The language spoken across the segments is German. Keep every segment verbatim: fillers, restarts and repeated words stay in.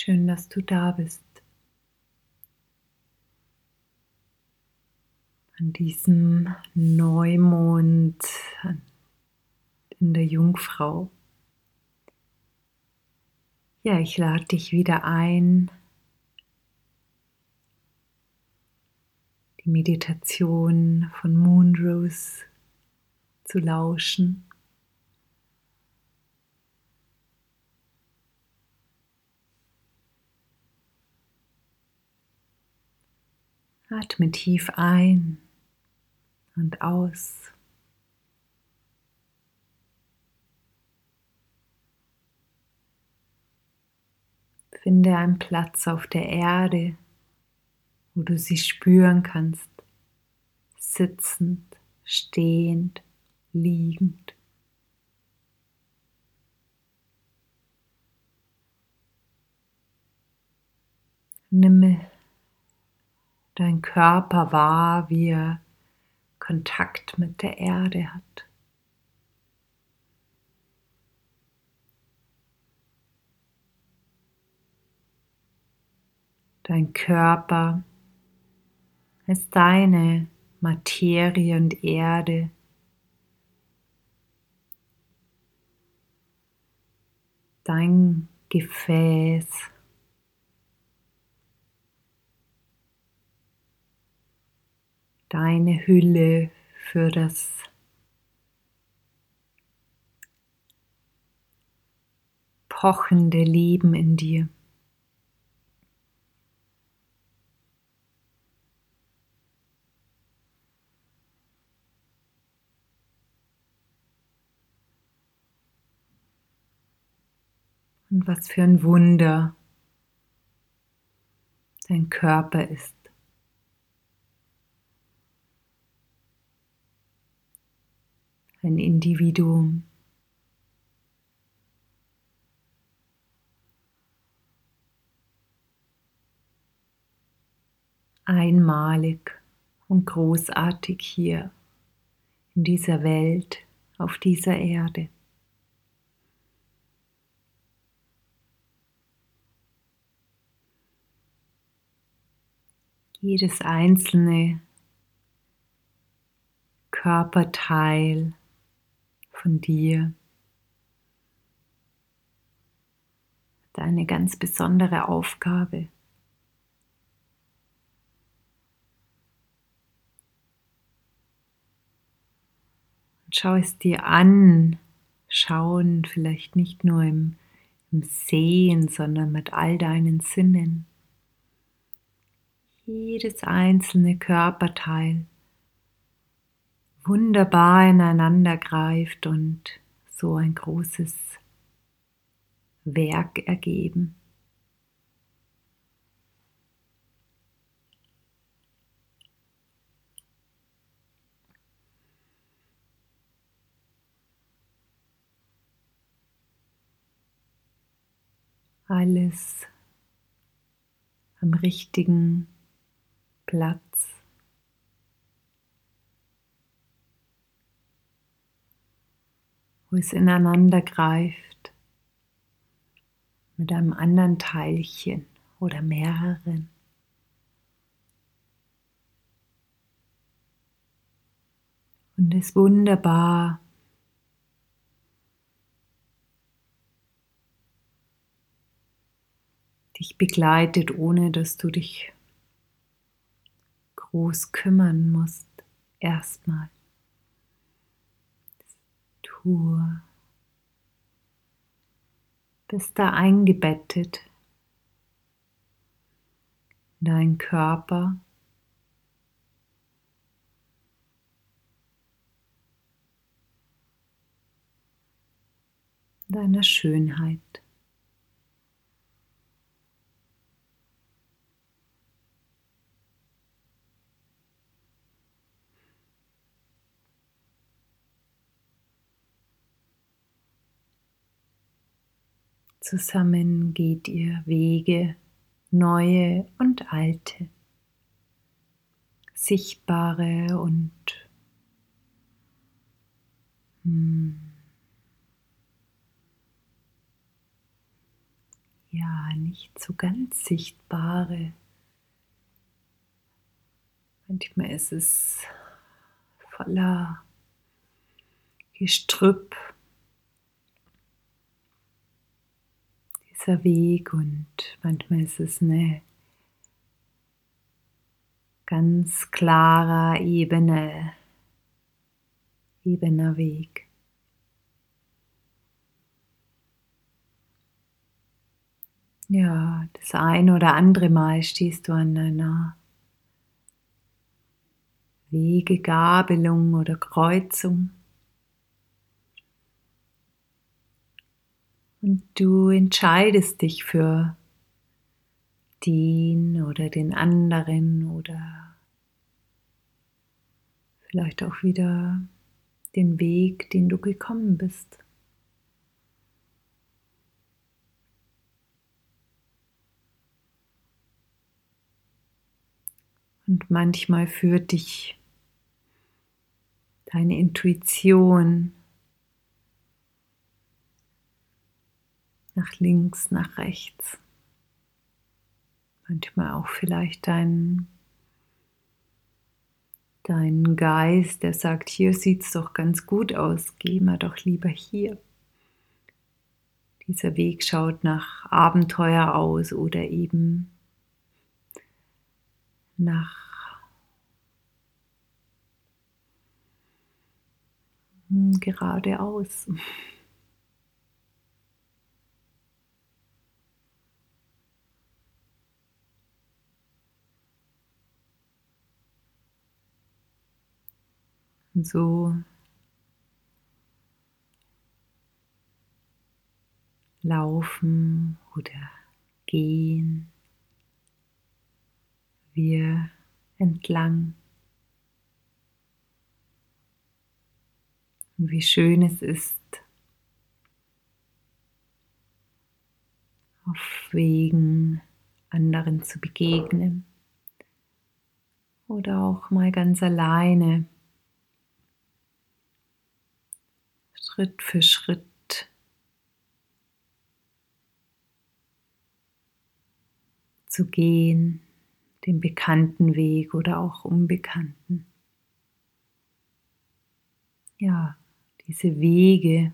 Schön, dass du da bist. An diesem Neumond in der Jungfrau. Ja, ich lade dich wieder ein, die Meditation von Moonrose zu lauschen. Atme tief ein und aus. Finde einen Platz auf der Erde, wo du sie spüren kannst, sitzend, stehend, liegend. Nimm deinen Körper wahr, wie er Kontakt mit der Erde hat. Dein Körper ist deine Materie und Erde. Dein Gefäß. Deine Hülle für das pochende Leben in dir. Und was für ein Wunder dein Körper ist. Ein Individuum. Einmalig und großartig hier in dieser Welt, auf dieser Erde. Jedes einzelne Körperteil von dir hat eine ganz besondere Aufgabe. Und schau es dir an, schauen vielleicht nicht nur im, im Sehen, sondern mit all deinen Sinnen. Jedes einzelne Körperteil wunderbar ineinander greift und so ein großes Werk ergeben. Alles am richtigen Platz. Wo es ineinander greift mit einem anderen Teilchen oder mehreren. Und es wunderbar dich begleitet, ohne dass du dich groß kümmern musst. Erstmal. Du bist da eingebettet in deinen Körper. Deiner Schönheit. Zusammen geht ihr Wege, neue und alte, sichtbare und hm, ja, nicht so ganz sichtbare. Manchmal ist es voller Gestrüpp, dieser Weg, und manchmal ist es eine ganz klarer, ebene, ebener Weg. Ja, das ein oder andere Mal stehst du an einer Wegegabelung oder Kreuzung und du entscheidest dich für den oder den anderen oder vielleicht auch wieder den Weg, den du gekommen bist. Und manchmal führt dich deine Intuition nach links, nach rechts. Manchmal auch vielleicht dein, dein Geist, der sagt, hier sieht es doch ganz gut aus, geh mal doch lieber hier. Dieser Weg schaut nach Abenteuer aus oder eben nach hm, geradeaus. Und so laufen oder gehen wir entlang. Und wie schön es ist, auf Wegen anderen zu begegnen oder auch mal ganz alleine, Schritt für Schritt zu gehen, den bekannten Weg oder auch unbekannten. Ja, diese Wege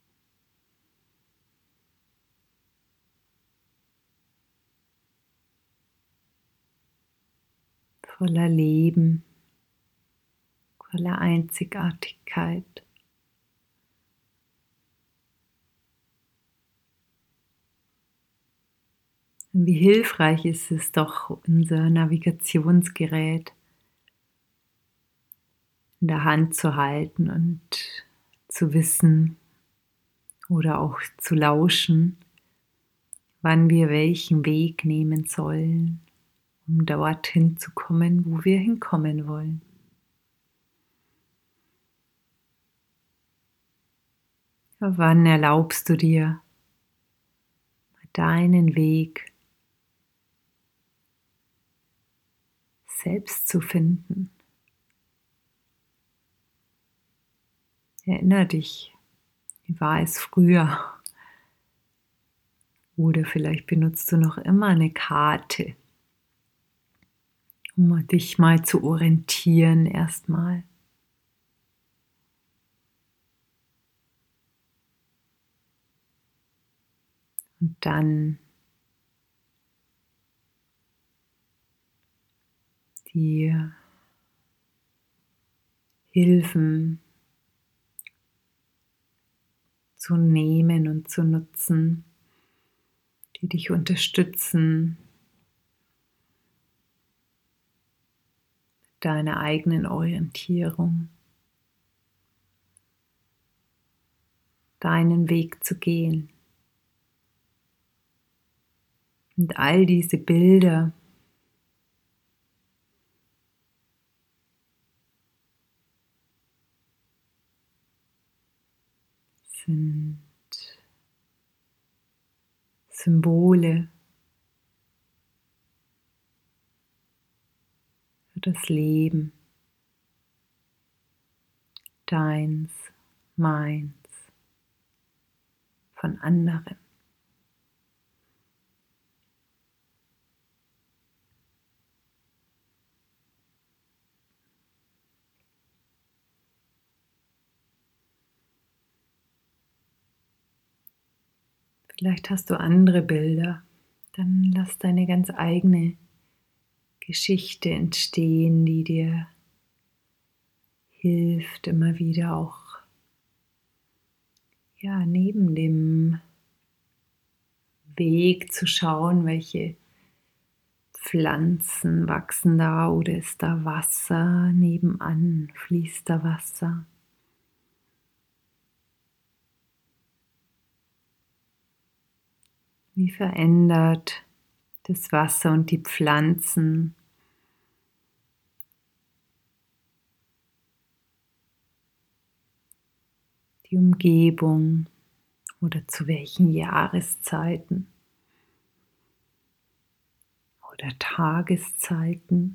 voller Leben, voller Einzigartigkeit. Und wie hilfreich ist es doch, unser Navigationsgerät in der Hand zu halten und zu wissen oder auch zu lauschen, wann wir welchen Weg nehmen sollen, um dorthin zu kommen, wo wir hinkommen wollen. Aber wann erlaubst du dir, deinen Weg selbst zu finden? Erinnere dich, wie war es früher? Oder vielleicht benutzt du noch immer eine Karte, um dich mal zu orientieren erstmal. Und dann die Hilfen zu nehmen und zu nutzen, die dich unterstützen, mit deiner eigenen Orientierung, deinen Weg zu gehen. Und all diese Bilder sind Symbole für das Leben, deins, meins, von anderen. Vielleicht hast du andere Bilder. Dann lass deine ganz eigene Geschichte entstehen, die dir hilft, immer wieder auch ja, neben dem Weg zu schauen, welche Pflanzen wachsen da oder ist da Wasser nebenan, fließt da Wasser. Wie verändert das Wasser und die Pflanzen die Umgebung oder zu welchen Jahreszeiten oder Tageszeiten?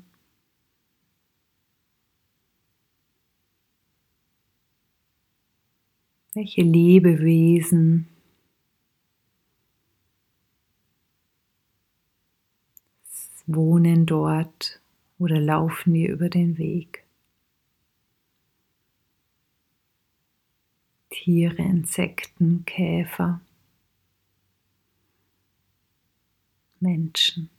Welche Lebewesen wohnen dort oder laufen dir über den Weg? Tiere, Insekten, Käfer, Menschen.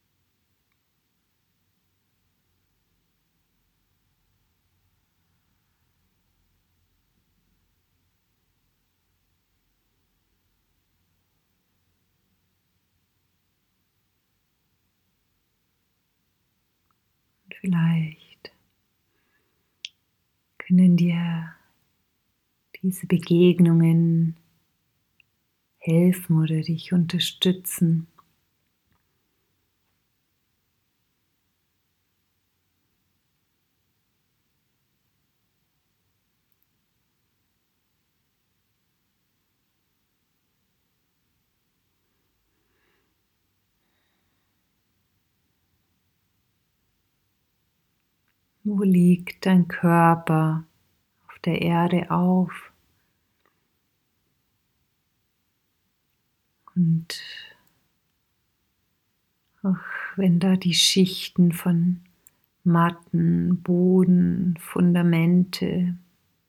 Und vielleicht können dir diese Begegnungen helfen oder dich unterstützen, wo liegt dein Körper auf der Erde auf und auch wenn da die Schichten von Matten, Boden, Fundamente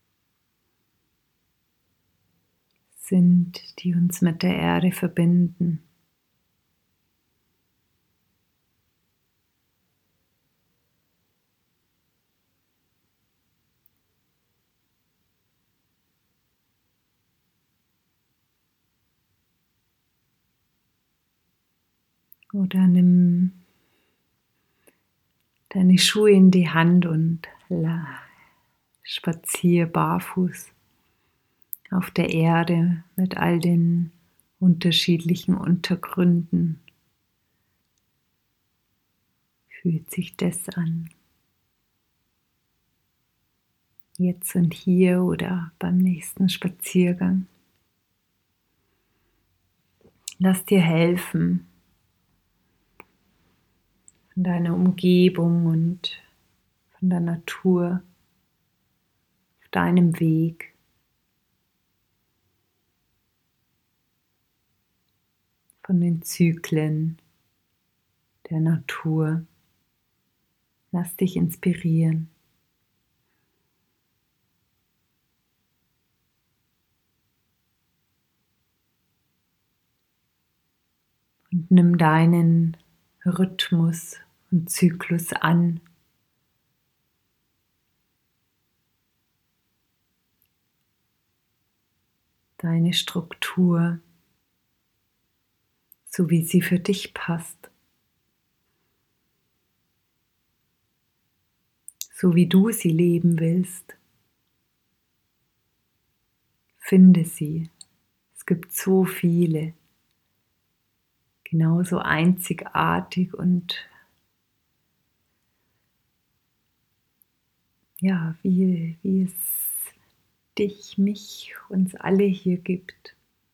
sind, die uns mit der Erde verbinden. Oder nimm deine Schuhe in die Hand und spazier barfuß auf der Erde mit all den unterschiedlichen Untergründen. Fühlt sich das an? Jetzt und hier oder beim nächsten Spaziergang. Lass dir helfen, von deiner Umgebung und von der Natur auf deinem Weg von den Zyklen der Natur. Lass dich inspirieren. Und nimm deinen Rhythmus und Zyklus an. Deine Struktur, so wie sie für dich passt. So wie du sie leben willst. Finde sie. Es gibt so viele. Genauso einzigartig und ja, wie, wie es dich, mich, uns alle hier gibt.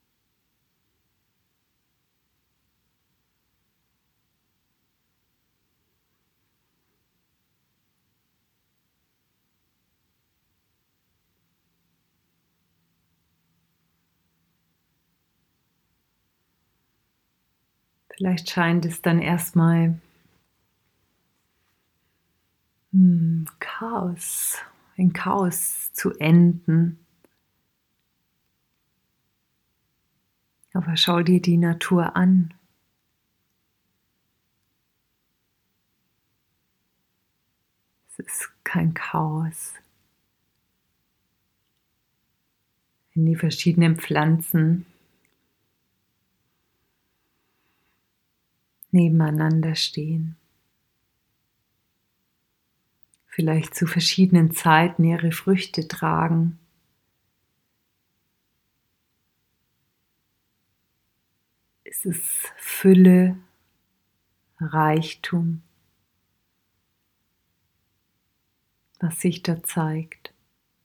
Vielleicht scheint es dann erstmal hm, Chaos, in Chaos zu enden. Aber schau dir die Natur an. Es ist kein Chaos. Wenn die verschiedenen Pflanzen nebeneinander stehen, vielleicht zu verschiedenen Zeiten ihre Früchte tragen, es ist Fülle, Reichtum, was sich da zeigt.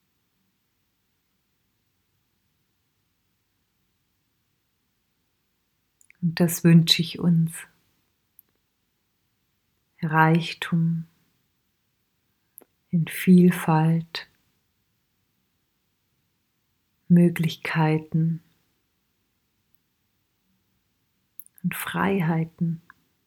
Und das wünsche ich uns. Reichtum in Vielfalt, Möglichkeiten und Freiheiten.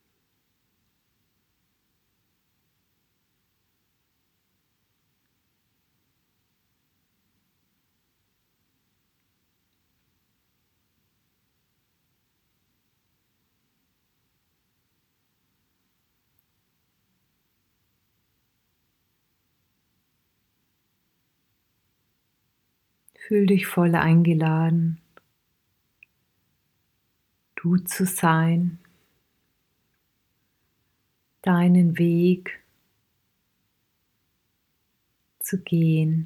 Fühl dich voll eingeladen, du zu sein, deinen Weg zu gehen,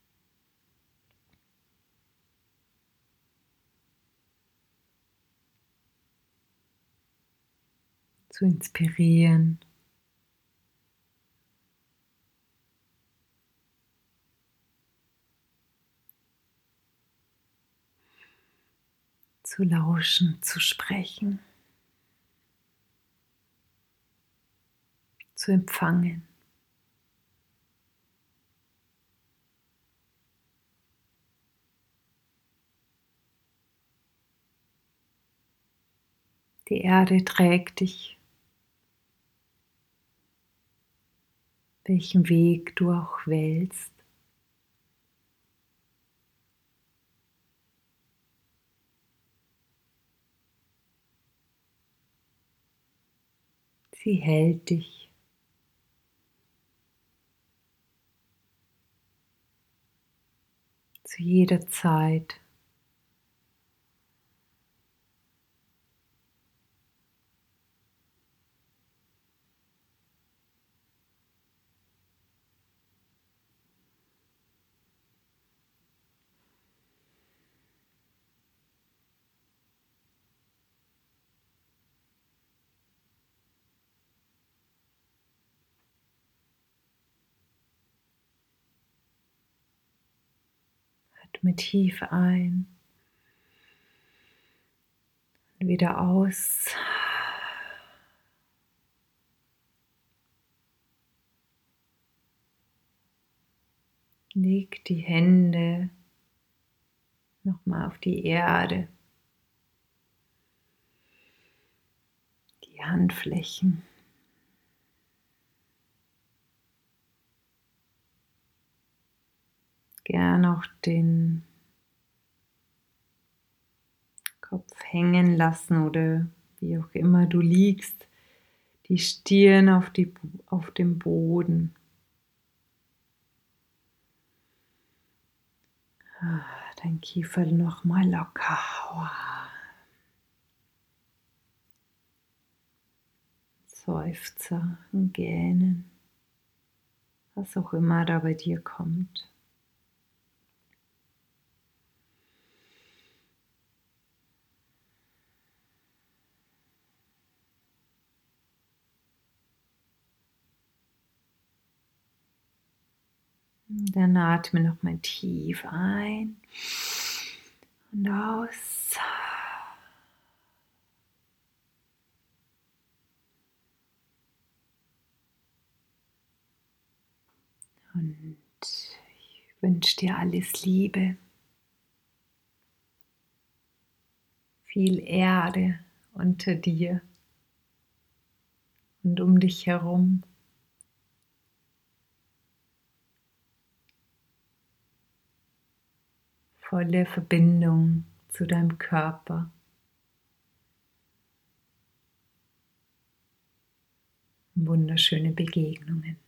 zu inspirieren, zu lauschen, zu sprechen, zu empfangen. Die Erde trägt dich, welchen Weg du auch wählst. Sie hält dich. Zu jeder Zeit. Atme tief ein und wieder aus. Leg die Hände nochmal auf die Erde, die Handflächen. Gern auch den Kopf hängen lassen oder wie auch immer du liegst, die Stirn auf, die, auf dem Boden. Dein Kiefer nochmal locker. Seufzer, ein Gähnen, was auch immer da bei dir kommt. Dann atme nochmal tief ein und aus. Und ich wünsche dir alles Liebe, viel Erde unter dir und um dich herum. Volle Verbindung zu deinem Körper, wunderschöne Begegnungen.